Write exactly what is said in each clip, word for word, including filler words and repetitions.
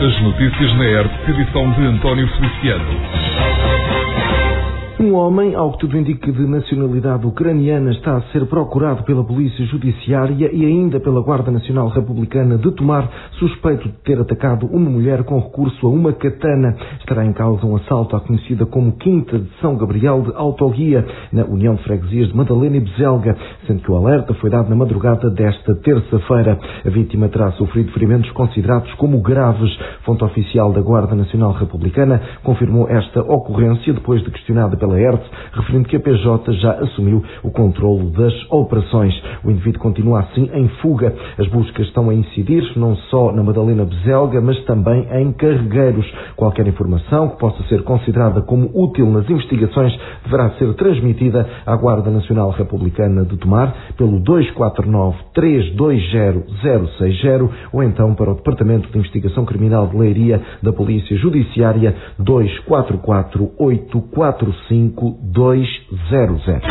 As notícias na R T P, edição de António Feliciano. Um homem, ao que tudo indica de nacionalidade ucraniana, está a ser procurado pela Polícia Judiciária e ainda pela Guarda Nacional Republicana de Tomar, suspeito de ter atacado uma mulher com recurso a uma katana. Estará em causa um assalto à conhecida como Quinta de São Gabriel de Autoguia, na União de Freguesias de Madalena e Bezelga, sendo que o alerta foi dado na madrugada desta terça-feira. A vítima terá sofrido ferimentos considerados como graves. Fonte oficial da Guarda Nacional Republicana confirmou esta ocorrência depois de questionada pela R T P, referindo que a P J já assumiu o controlo das operações. O indivíduo continua assim em fuga. As buscas estão a incidir não só na Madalena Bezelga, mas também em Carregueiros. Qualquer informação que possa ser considerada como útil nas investigações deverá ser transmitida à Guarda Nacional Republicana de Tomar pelo dois quatro nove, três dois zero, zero seis zero ou então para o Departamento de Investigação Criminal de Leiria da Polícia Judiciária dois quatro quatro, oito quatro cinco, dois zero zero.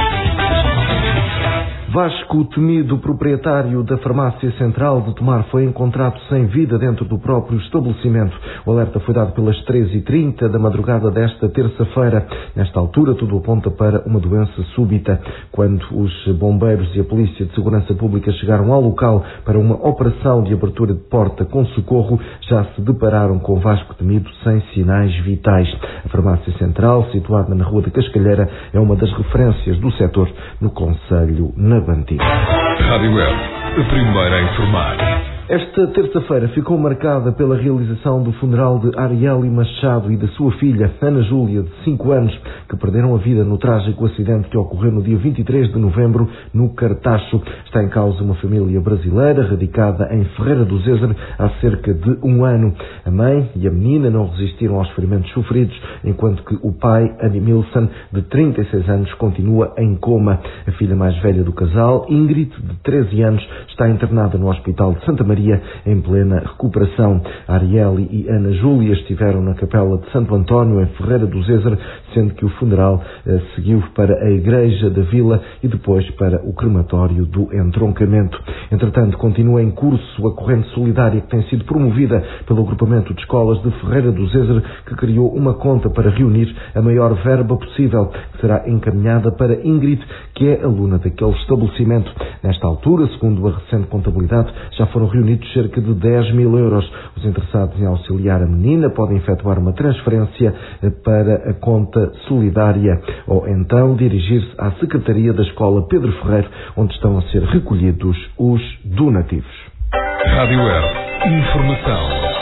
Vasco, temido proprietário da farmácia central de Tomar, foi encontrado sem vida dentro do próprio estabelecimento. O alerta foi dado pelas treze e trinta da madrugada desta terça-feira. Nesta altura, tudo aponta para uma doença súbita. Quando os bombeiros e a Polícia de Segurança Pública chegaram ao local para uma operação de abertura de porta com socorro, já se depararam com o Vasco temido sem sinais vitais. A farmácia central, situada na Rua da Cascalheira, é uma das referências do setor no concelho na Bandido. Rádio Web, a primeira a informar. Esta terça-feira ficou marcada pela realização do funeral de Arielle Machado e da sua filha, Ana Júlia, de cinco anos, que perderam a vida no trágico acidente que ocorreu no dia vinte e três de novembro, no Cartacho. Está em causa uma família brasileira, radicada em Ferreira do Zezer há cerca de um ano. A mãe e a menina não resistiram aos ferimentos sofridos, enquanto que o pai, Andy Milson, de trinta e seis anos, continua em coma. A filha mais velha do casal, Ingrid, de treze anos, está internada no Hospital de Santa Maria, em plena recuperação. Arielle e Ana Júlia estiveram na Capela de Santo António, em Ferreira do Zezer, sendo que o funeral eh, seguiu para a Igreja da Vila e depois para o crematório do entroncamento. Entretanto, continua em curso a corrente solidária que tem sido promovida pelo agrupamento de escolas de Ferreira do Zezer, que criou uma conta para reunir a maior verba possível, que será encaminhada para Ingrid, que é aluna daquele estabelecimento. Nesta altura, segundo a recente contabilidade, já foram reunidos cerca de dez mil euros. Os interessados em auxiliar a menina podem efetuar uma transferência para a conta solidária ou então dirigir-se à Secretaria da Escola Pedro Ferreiro, onde estão a ser recolhidos os donativos. Rádio Web, informação.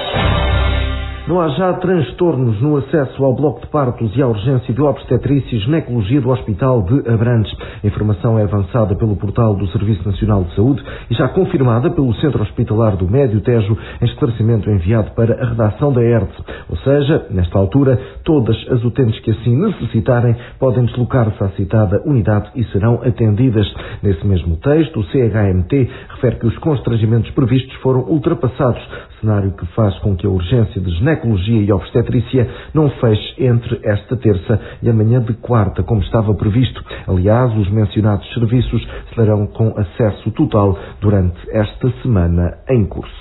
Não há já transtornos no acesso ao bloco de partos e à urgência de obstetrícia e ginecologia do Hospital de Abrantes. A informação é avançada pelo portal do Serviço Nacional de Saúde e já confirmada pelo Centro Hospitalar do Médio Tejo, em esclarecimento enviado para a redação da R T P. Ou seja, nesta altura, todas as utentes que assim necessitarem podem deslocar-se à citada unidade e serão atendidas. Nesse mesmo texto, o C H M T refere que os constrangimentos previstos foram ultrapassados, cenário que faz com que a urgência de ginecologia e obstetrícia não feche entre esta terça e amanhã de quarta, como estava previsto. Aliás, os mencionados serviços serão com acesso total durante esta semana em curso.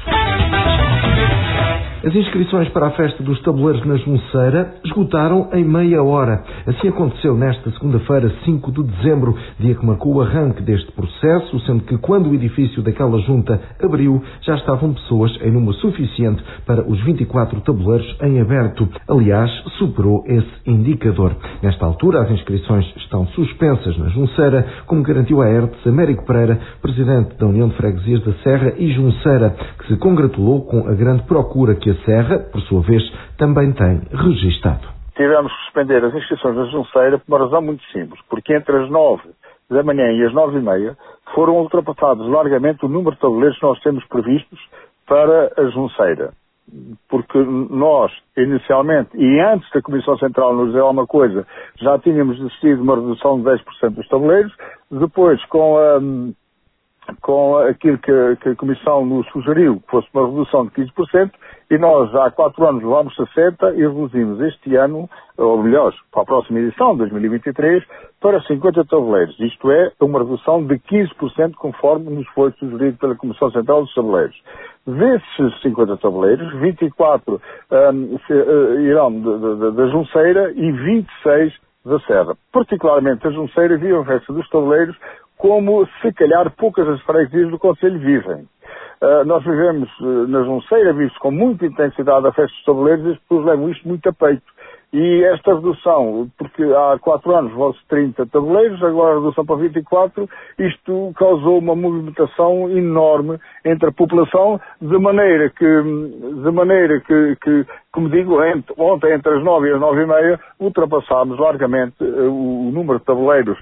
As inscrições para a festa dos tabuleiros na Junceira esgotaram em meia hora. Assim aconteceu nesta segunda-feira, cinco de dezembro, dia que marcou o arranque deste processo, sendo que quando o edifício daquela junta abriu, já estavam pessoas em número suficiente para os vinte e quatro tabuleiros em aberto. Aliás, superou esse indicador. Nesta altura, as inscrições estão suspensas na Junceira, como garantiu a R T P Américo Pereira, presidente da União de Freguesias da Serra e Junceira, que se congratulou com a grande procura que a Serra, por sua vez, também tem registado. Tivemos que suspender as inscrições da Junceira por uma razão muito simples, porque entre as nove da manhã e as nove e meia foram ultrapassados largamente o número de tabuleiros que nós temos previstos para a Junceira. Porque nós, inicialmente, e antes da Comissão Central nos dizer alguma coisa, já tínhamos decidido uma redução de dez por cento dos tabuleiros, depois com a... com aquilo que, que a Comissão nos sugeriu, que fosse uma redução de quinze por cento, e nós já há quatro anos levámos sessenta e reduzimos este ano, ou melhor, para a próxima edição, dois mil e vinte e três, para cinquenta tabuleiros. Isto é, uma redução de quinze por cento conforme nos foi sugerido pela Comissão Central dos Tabuleiros. Desses cinquenta tabuleiros, vinte e quatro um, se, uh, irão da Junceira e vinte e seis da Serra. Particularmente a Junceira vive a festa dos tabuleiros como, se calhar, poucas das freguesias do concelho vivem. Uh, nós vivemos uh, na Junceira, vive-se com muita intensidade a festa dos tabuleiros e as pessoas levam isto muito a peito. E esta redução, porque há quatro anos vão-se trinta tabuleiros, agora a redução para vinte e quatro, isto causou uma movimentação enorme entre a população, de maneira que, de maneira que, que como digo, entre, ontem entre as nove e as nove e meia, ultrapassámos largamente uh, o, o número de tabuleiros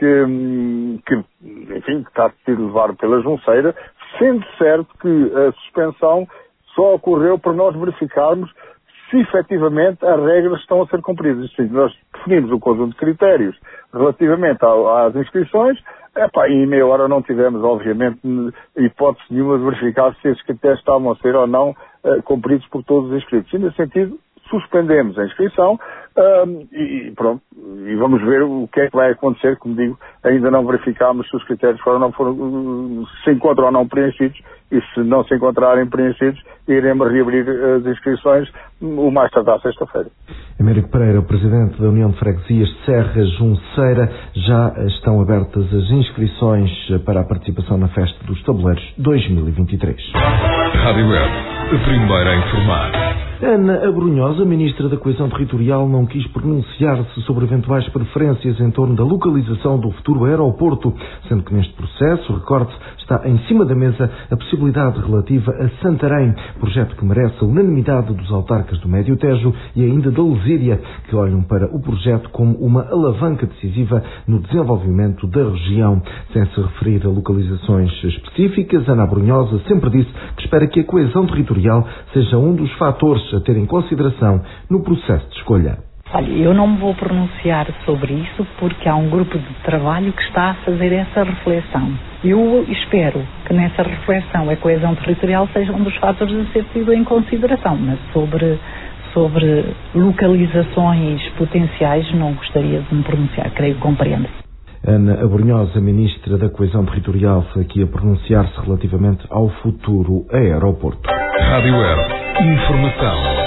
que, que, enfim, que está sido levado pela Junceira, sendo certo que a suspensão só ocorreu para nós verificarmos se efetivamente as regras estão a ser cumpridas. Sim, nós definimos um conjunto de critérios relativamente às inscrições, epá, e em meia hora não tivemos, obviamente, hipótese nenhuma de verificar se esses critérios estavam a ser ou não uh, cumpridos por todos os inscritos. E, nesse sentido, suspendemos a inscrição um, e pronto, e vamos ver o que é que vai acontecer. Como digo, ainda não verificámos se os critérios foram, não foram, se encontram ou não preenchidos, e se não se encontrarem preenchidos, iremos reabrir as inscrições o mais tarde à sexta-feira. Américo Pereira, o Presidente da União de Freguesias de Serra Junceira, já estão abertas as inscrições para a participação na Festa dos Tabuleiros dois mil e vinte e três. Rádio Web, a primeira a informar. Ana Abrunhosa, Ministra da Coesão Territorial, não quis pronunciar-se sobre eventuais preferências em torno da localização do futuro aeroporto, sendo que neste processo, recorde, está em cima da mesa a possibilidade relativa a Santarém, projeto que merece a unanimidade dos autarcas do Médio Tejo e ainda da Lesíria, que olham para o projeto como uma alavanca decisiva no desenvolvimento da região. Sem se referir a localizações específicas, Ana Abrunhosa sempre disse que espera que a coesão territorial seja um dos fatores a ter em consideração no processo de escolha. Olha, eu não me vou pronunciar sobre isso porque há um grupo de trabalho que está a fazer essa reflexão. Eu espero que nessa reflexão a coesão territorial seja um dos fatores a ser tido em consideração, mas sobre, sobre localizações potenciais não gostaria de me pronunciar, creio que compreendo. Ana Abrunhosa, Ministra da Coesão Territorial, aqui a pronunciar-se relativamente ao futuro aeroporto. Rádio Web, informação.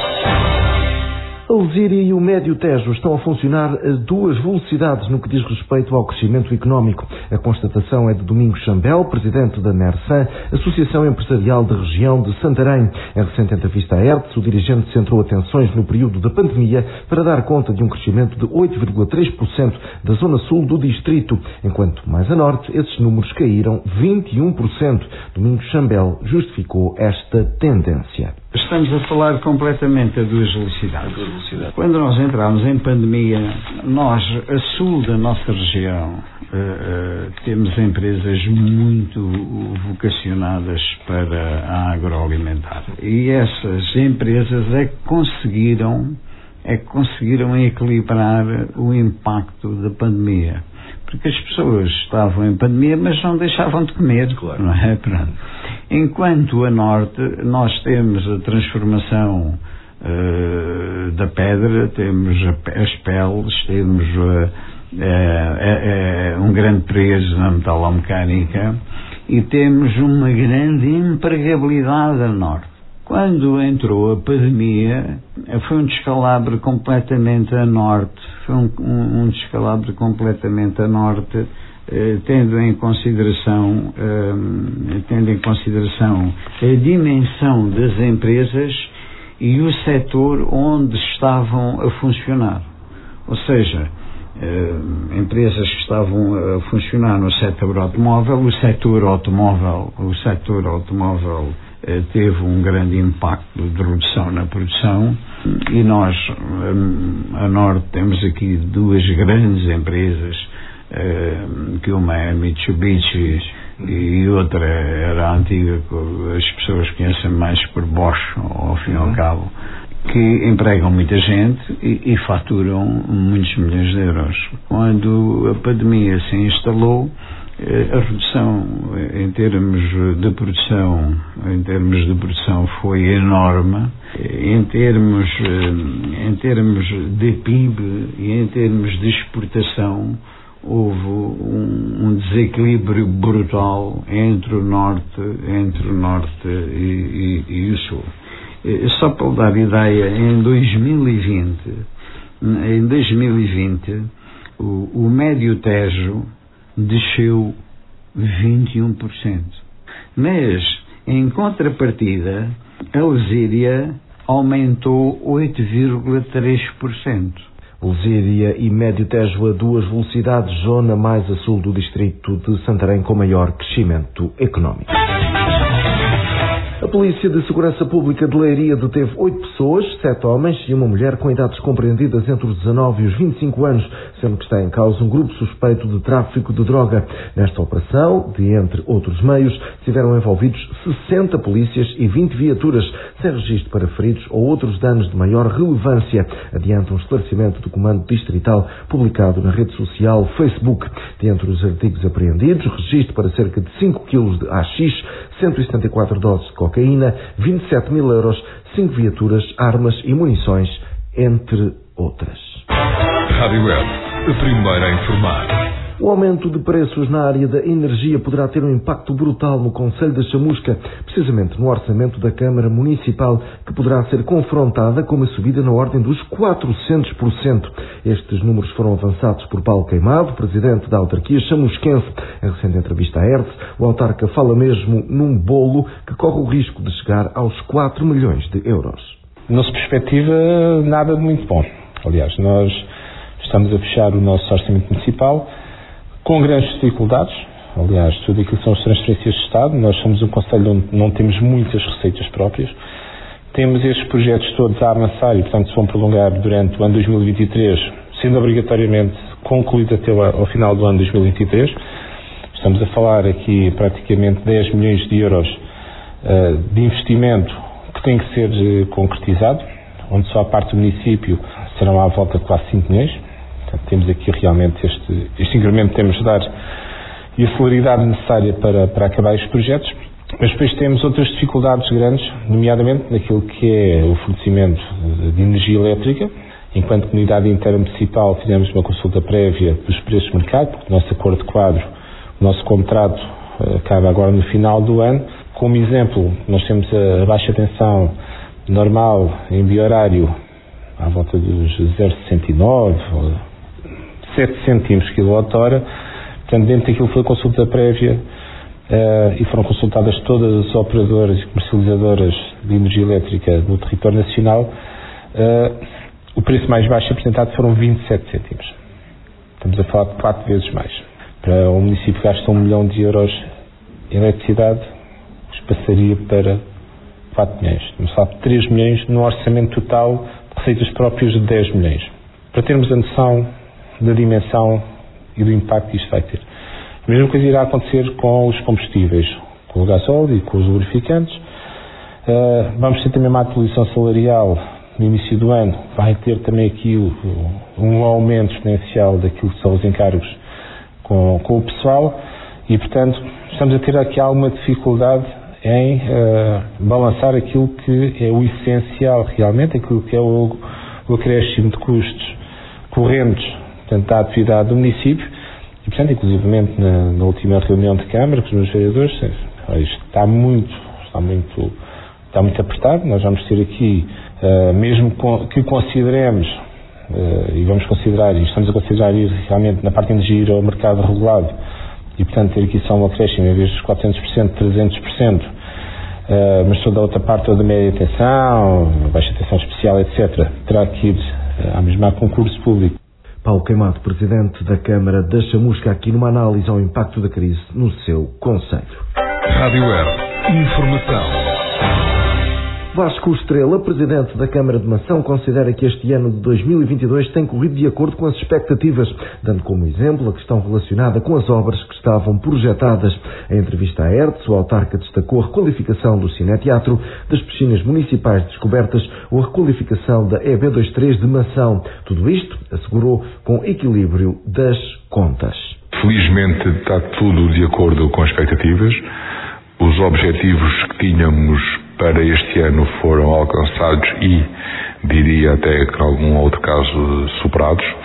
A Lesíria e o Médio Tejo estão a funcionar a duas velocidades no que diz respeito ao crescimento económico. A constatação é de Domingos Chambel, presidente da NERSAN, Associação Empresarial da Região de Santarém. Em recente entrevista à E R T S, o dirigente centrou atenções no período da pandemia para dar conta de um crescimento de oito vírgula três por cento da zona sul do distrito, enquanto mais a norte esses números caíram vinte e um por cento. Domingos Chambel justificou esta tendência. Estamos a falar completamente a duas velocidades. Quando nós entramos em pandemia, nós, a sul da nossa região, uh, uh, temos empresas muito vocacionadas para a agroalimentar. E essas empresas é que conseguiram, é que conseguiram equilibrar o impacto da pandemia. Porque as pessoas estavam em pandemia, mas não deixavam de comer, claro. Não é? Pronto. Enquanto a norte, nós temos a transformação uh, da pedra, temos a, as peles, temos uh, uh, uh, uh, um grande preço na metalomecânica e temos uma grande empregabilidade a norte. Quando entrou a pandemia, foi um descalabro completamente a norte, foi um, um, um descalabro completamente a norte, eh, tendo em consideração, eh, tendo em consideração a dimensão das empresas e o setor onde estavam a funcionar. Ou seja, eh, empresas que estavam a funcionar no setor automóvel, o setor automóvel, o setor automóvel teve um grande impacto de redução na produção e nós, a Norte, temos aqui duas grandes empresas, que uma é Mitsubishi e outra era a antiga, as pessoas conhecem mais por Bosch, ao fim e ao cabo, que empregam muita gente e, e faturam muitos milhões de euros. Quando a pandemia se instalou, a redução em termos de produção, em termos de produção foi enorme, em termos, em termos de P I B e em termos de exportação, houve um, um desequilíbrio brutal entre o norte, entre o norte e, e, e o sul. Só para dar ideia, em dois mil e vinte, em dois mil e vinte, o, o Médio Tejo desceu vinte e um por cento. Mas, em contrapartida, a Lesíria aumentou oito vírgula três por cento. Lesíria e Médio Tejo a duas velocidades, zona mais a sul do distrito de Santarém com maior crescimento económico. A Polícia de Segurança Pública de Leiria deteve oito pessoas, sete homens e uma mulher com idades compreendidas entre os dezanove e os vinte e cinco anos, sendo que está em causa um grupo suspeito de tráfico de droga. Nesta operação, de entre outros meios, tiveram envolvidos sessenta polícias e vinte viaturas, sem registro para feridos ou outros danos de maior relevância, adianta um esclarecimento do Comando Distrital publicado na rede social Facebook. Dentre os artigos apreendidos, registro para cerca de cinco quilos de haxixe, cento e setenta e quatro doses de cocaína, vinte e sete mil euros, cinco viaturas, armas e munições, entre outras. Rádio Web, a primeira a informar. O aumento de preços na área da energia poderá ter um impacto brutal no Concelho da Chamusca, precisamente no orçamento da Câmara Municipal, que poderá ser confrontada com uma subida na ordem dos quatrocentos por cento. Estes números foram avançados por Paulo Queimado, presidente da autarquia chamusquense. Em recente entrevista à Hertz, o autarca fala mesmo num bolo que corre o risco de chegar aos quatro milhões de euros. Não se perspectiva nada de muito bom. Aliás, nós estamos a fechar o nosso orçamento municipal com grandes dificuldades. Aliás, tudo aquilo que são as transferências de Estado. Nós somos um concelho onde não temos muitas receitas próprias. Temos estes projetos todos a avançar e, portanto, se vão prolongar durante o ano dois mil e vinte e três, sendo obrigatoriamente concluídos até ao final do ano dois mil e vinte e três. Estamos a falar aqui praticamente dez milhões de euros uh, de investimento que tem que ser uh, concretizado, onde só a parte do município serão à volta de quase cinco milhões. Portanto, temos aqui realmente este, este incremento que temos de dar e a celeridade necessária para, para acabar estes projetos. Mas depois temos outras dificuldades grandes, nomeadamente naquilo que é o fornecimento de energia elétrica. Enquanto comunidade intermunicipal fizemos uma consulta prévia dos preços de mercado, porque o nosso acordo de quadro, o nosso contrato acaba agora no final do ano. Como exemplo, nós temos a baixa tensão normal em biorário à volta dos zero vírgula sessenta e nove, sete cêntimos quilowatt-hora. Portanto, dentro daquilo foi a consulta prévia uh, e foram consultadas todas as operadoras e comercializadoras de energia elétrica no território nacional. Uh, o preço mais baixo apresentado foram vinte e sete cêntimos. Estamos a falar de quatro vezes mais. Para um município que gasta um milhão de euros em eletricidade, passaria para quatro milhões. Estamos a falar de três milhões no orçamento total de receitas próprias de dez milhões. Para termos a noção da dimensão e do impacto que isto vai ter. A mesma coisa irá acontecer com os combustíveis, com o gasóleo e com os lubrificantes. Uh, vamos ter também uma atualização salarial no início do ano. Vai ter também aqui o, o, um aumento exponencial daquilo que são os encargos com, com o pessoal e, portanto, estamos a ter aqui alguma dificuldade em uh, balançar aquilo que é o essencial realmente, aquilo que é o, o acréscimo de custos correntes, portanto, da atividade do município e, portanto, inclusivamente na, na última reunião de Câmara com os meus vereadores, isto está muito, está muito, está muito apertado. Nós vamos ter aqui, uh, mesmo com, que consideremos, uh, e vamos considerar, e estamos a considerar ir realmente na parte de energia ir ao mercado regulado e, portanto, ter aqui só um acréscimo em vez dos quatrocentos por cento, trezentos por cento, uh, mas toda a outra parte, toda a média tensão, baixa tensão especial, etcétera, terá que ir uh, à mesma concurso público. Paulo Queimado, presidente da Câmara da Chamusca, aqui numa análise ao impacto da crise no seu concelho. Rádio Web, informação. Vasco Estrela, presidente da Câmara de Mação, considera que este ano de dois mil e vinte e dois tem corrido de acordo com as expectativas, dando como exemplo a questão relacionada com as obras que estavam projetadas. Em entrevista à Hertz, o autarca destacou a requalificação do cineteatro, das piscinas municipais descobertas ou a requalificação da E B vinte e três de Mação. Tudo isto, assegurou, com equilíbrio das contas. Felizmente está tudo de acordo com as expectativas. Os objetivos que tínhamos para este ano foram alcançados e, diria até que em algum outro caso, superados.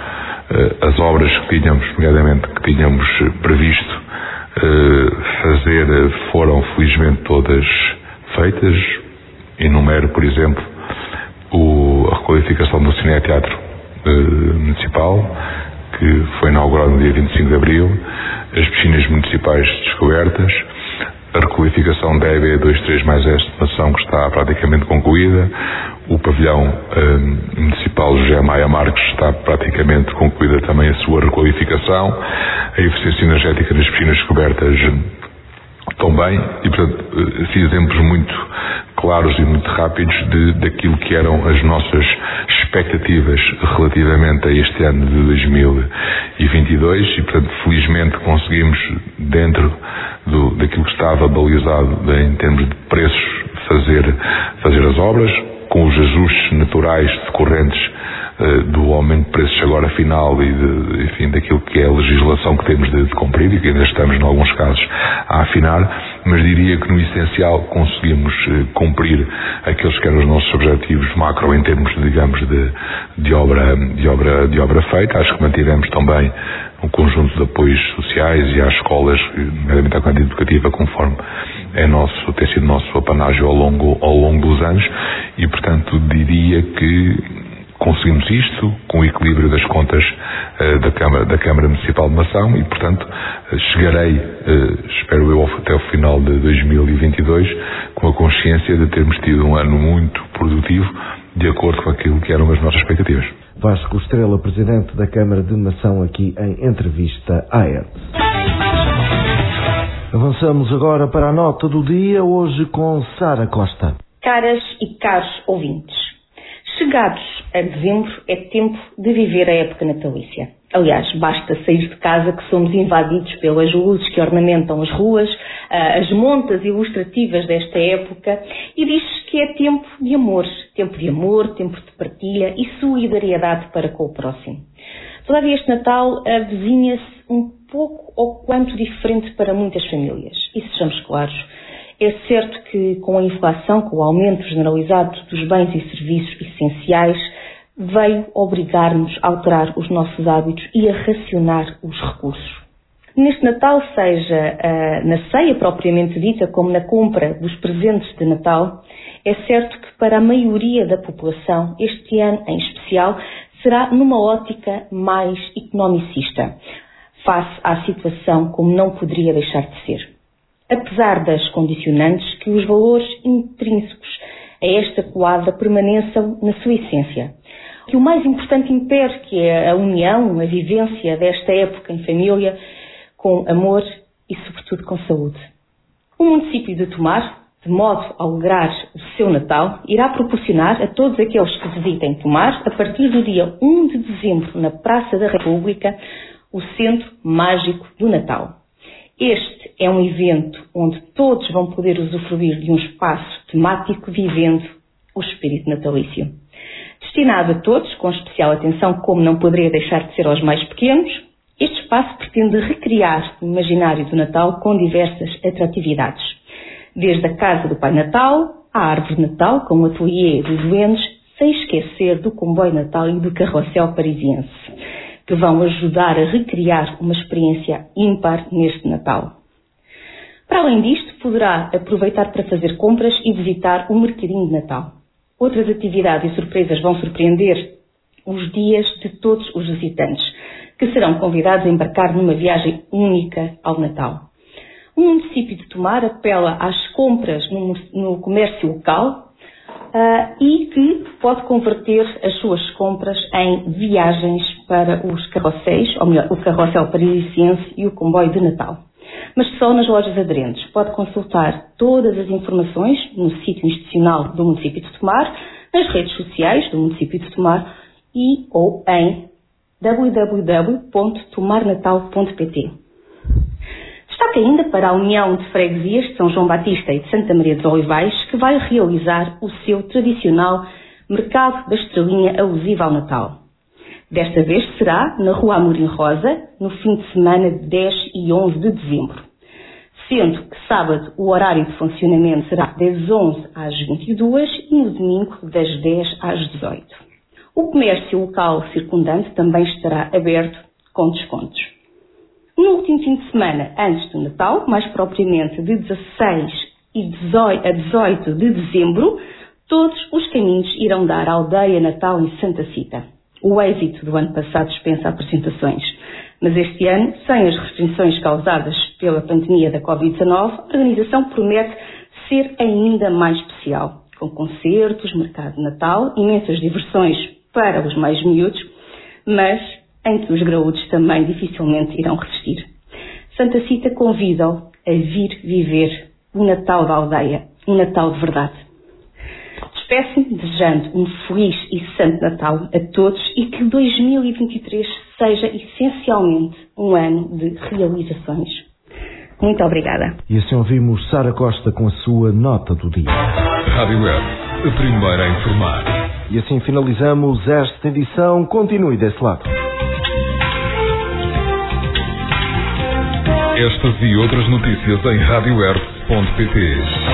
as obras que tínhamos, nomeadamente, que tínhamos previsto fazer, foram felizmente todas feitas. Enumero, por exemplo, o, a requalificação do Cineteatro Municipal, que foi inaugurado no dia vinte e cinco de abril, as piscinas municipais descobertas, a requalificação da E B vinte e três mais S de Mação, que está praticamente concluída, o pavilhão um, municipal José Maia Marques está praticamente concluída também a sua requalificação, a eficiência energética das piscinas descobertas também, e portanto, assim, exemplos muito claros e muito rápidos de, daquilo que eram as nossas expectativas relativamente a este ano de dois mil e vinte e dois e, portanto, felizmente conseguimos, dentro do, daquilo que estava balizado em termos de preços, fazer, fazer as obras, com os ajustes naturais decorrentes uh, do aumento de preços agora final e de, enfim, daquilo que é a legislação que temos de, de cumprir e que ainda estamos, em alguns casos, a afinar, mas diria que no essencial conseguimos uh, cumprir aqueles que eram os nossos objetivos macro em termos, digamos, de, de, obra, de, obra, de obra feita. Acho que mantivemos também um conjunto de apoios sociais e às escolas, nomeadamente à quantidade educativa, conforme é nosso, tem sido nosso apanágio ao longo, ao longo dos anos, e portanto diria que conseguimos isto com o equilíbrio das contas uh, da, Câmara, da Câmara Municipal de Mação e portanto uh, chegarei, uh, espero eu, até o final de dois mil e vinte e dois com a consciência de termos tido um ano muito produtivo, de acordo com aquilo que eram as nossas expectativas. Vasco Estrela, Presidente da Câmara de Mação, aqui em entrevista à E R T. Avançamos agora para a nota do dia, hoje com Sara Costa. Caras e caros ouvintes, chegados a dezembro é tempo de viver a época natalícia. Aliás, basta sair de casa que somos invadidos pelas luzes que ornamentam as ruas, as montas ilustrativas desta época, e diz que é tempo de amor, tempo de amor, tempo de partilha e solidariedade para com o próximo. Todavia, este Natal avizinha-se um pouco ou quanto diferente para muitas famílias. E sejamos claros, é certo que com a inflação, com o aumento generalizado dos bens e serviços essenciais, veio obrigar-nos a alterar os nossos hábitos e a racionar os recursos. Neste Natal, seja uh, na ceia propriamente dita, como na compra dos presentes de Natal, é certo que para a maioria da população, este ano em especial, será numa ótica mais economicista, face à situação como não poderia deixar de ser. Apesar das condicionantes, que os valores intrínsecos a esta quadra permaneçam na sua essência. Que o mais importante impere, que é a união, a vivência desta época em família, com amor e, sobretudo, com saúde. O município de Tomar, de modo a alegrar o seu Natal, irá proporcionar a todos aqueles que visitem Tomar, a partir do dia um de dezembro, na Praça da República, o Centro Mágico do Natal. Este é um evento onde todos vão poder usufruir de um espaço temático vivendo o espírito natalício. Destinado a todos, com especial atenção, como não poderia deixar de ser aos mais pequenos, este espaço pretende recriar o imaginário do Natal com diversas atratividades. Desde a Casa do Pai Natal, à Árvore de Natal, com o ateliê dos duendes, sem esquecer do comboio Natal e do carrossel parisiense, que vão ajudar a recriar uma experiência ímpar neste Natal. Para além disto, poderá aproveitar para fazer compras e visitar o Mercadinho de Natal. Outras atividades e surpresas vão surpreender os dias de todos os visitantes, que serão convidados a embarcar numa viagem única ao Natal. O município de Tomar apela às compras no, no comércio local uh, e que pode converter as suas compras em viagens para os carrosséis, ou melhor, o carrossel parisiense e o comboio de Natal. Mas só nas lojas aderentes. Pode consultar todas as informações no sítio institucional do município de Tomar, nas redes sociais do município de Tomar e ou em w w w ponto tomar natal ponto p t. Destaque ainda para a União de Freguesias de São João Batista e de Santa Maria dos Olivais, que vai realizar o seu tradicional Mercado da Estrelinha alusivo ao Natal. Desta vez será na Rua Amorim Rosa, no fim de semana de dez e onze de dezembro. Sendo que sábado o horário de funcionamento será das onze às vinte e duas e no domingo das dez às dezoito. O comércio local circundante também estará aberto com descontos. No último fim de semana, antes do Natal, mais propriamente de dezasseis a dezoito de dezembro, todos os caminhos irão dar à Aldeia Natal em Santa Cita. O êxito do ano passado dispensa apresentações, mas este ano, sem as restrições causadas pela pandemia da covid dezanove, a organização promete ser ainda mais especial, com concertos, mercado de Natal, imensas diversões para os mais miúdos, mas em que os graúdos também dificilmente irão resistir. Santa Cita convida-o a vir viver o Natal da aldeia, um Natal de verdade. Despeço-me desejando um feliz e santo Natal a todos e que dois mil e vinte e três seja essencialmente um ano de realizações. Muito obrigada. E assim ouvimos Sara Costa com a sua nota do dia. Rádio Web, a primeira a informar. E assim finalizamos esta edição. Continue desse lado. Estas e outras notícias em rádio web ponto pt.